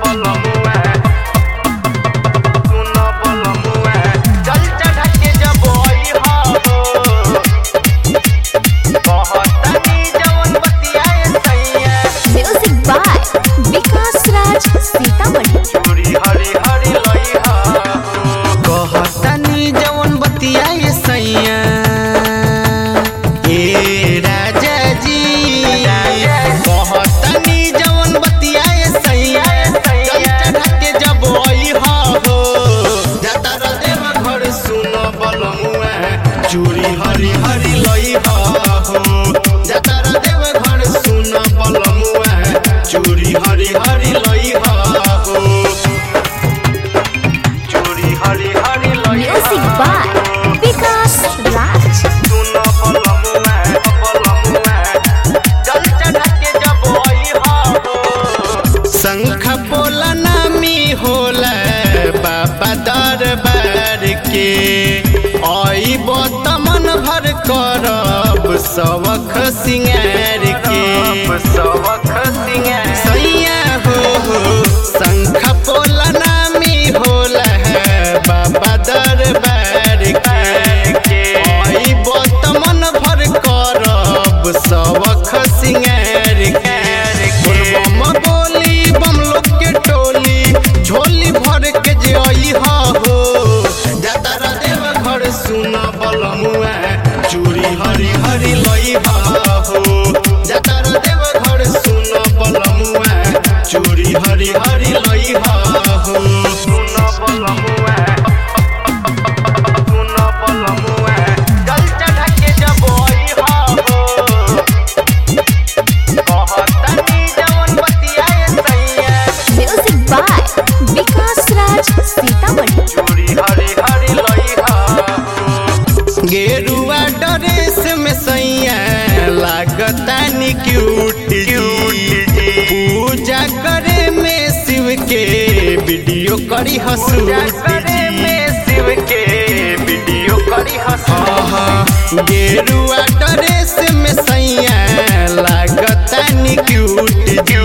चूड़ी हरी हरी लई हो जतरा देव घर सुन बलमुआ चूड़ी हरी हरी लई हो चूड़ी हरी हरी लई म्यूजिक बाय विकास राज सुन बलमुआ जल चढ़ा के जब आई हो शंख बोला नामी होला बाबा दरबार के आई मन भर करब सबख सिंगार के सैया हो शंख पोला नामी होला है बाबा दरबार के आई मन भर करब सबख सिंगार के बम बोली बम लोग के टोली झोली भर के जे आई हो जतरा देव घर सुन बलमुआ चूड़ी हरी हरी लई हो जतरा देव घर सुन बलमुआ चूड़ी हरी हरी लई हो सुन बलमुआ जल चढ़ा के जब आई हो कहतनी जवन बतियाए सैया म्यूजिक बाय विकास राज सीतामढ़ी चूड़ी हरी हरी लई हो गेरुआ ड्रेस में सैया लागतानी क्यूट पूजा करे में शिव के वीडियो करी गेरुआ ड्रेस में सैया लागतानी क्यूट